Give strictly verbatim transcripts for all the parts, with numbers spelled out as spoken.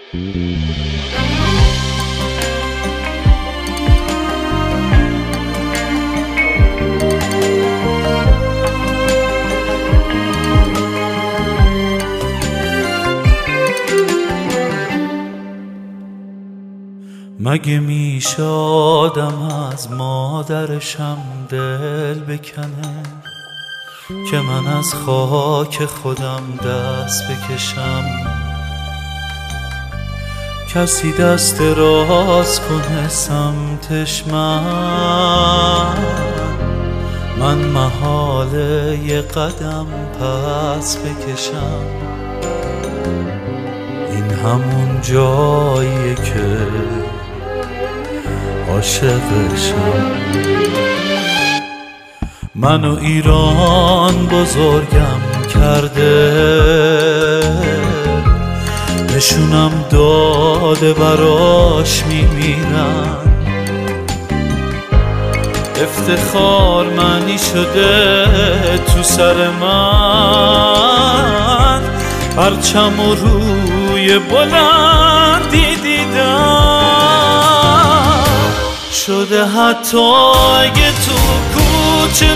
مگه میشه آدم از مادرشم دل بکنه که من از خاک خودم دست بکشم؟ کسی دست راست کنه سمتش، من من محاله یه قدم پس بکشم. این همون جاییه که عاشقشم. منو ایران بزرگم کرده، نشونم داده براش میمیرن. افتخار معنی شده تو سر من، پرچم و روی بلندی دیدم. شده حتی اگه تو کوچه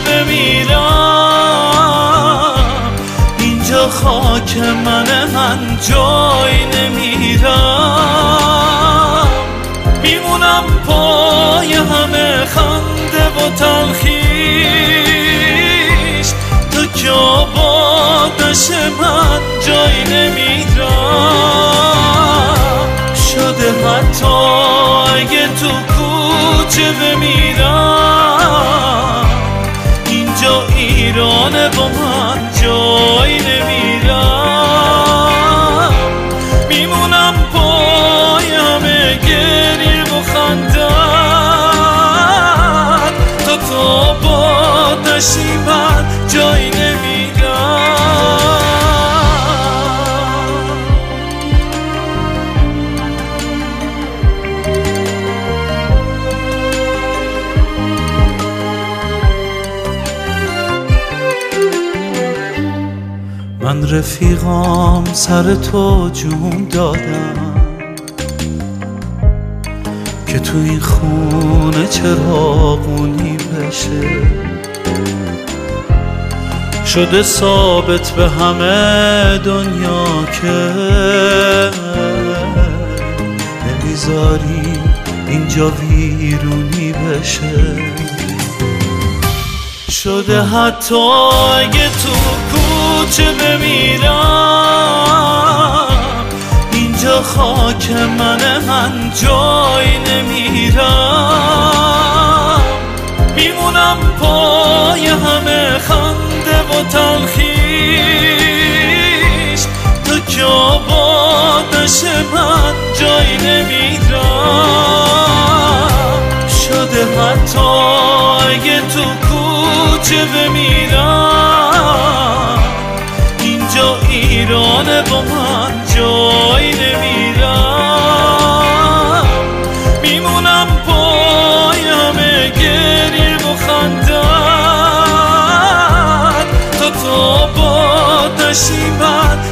بمیرم، اینجا خاک منه، من جای نمیرم. میمونم پای همه خنده و تلخیش، تا که آباد نشه من جای نمیرم. شده حتی اگه تو کوچه بمیرم، اینجا ایرانه با من جای نمیرم. میمونم پای همه گریه و خندت، تا تو آباد نشی من جای نمیرم. من رفیقام سر تو جون دادم که تو این خونه چراغونی بشه. شده ثابت به همه دنیا که نمیذاری اینجا ویرونی بشه. شده حتی اگه تو کوچه بمیرم، اینجا خاک منه، من جای نمیرم. میمونم پای همه خنده و تلخیش، تا که آباد نشه من جای نمیرم. شده حتی اگه تو کوچه بمیرم، اینجا ایرانه با من جای نمیرم. میمونم پای همه گریه و خندت، تا تو آباد نشی من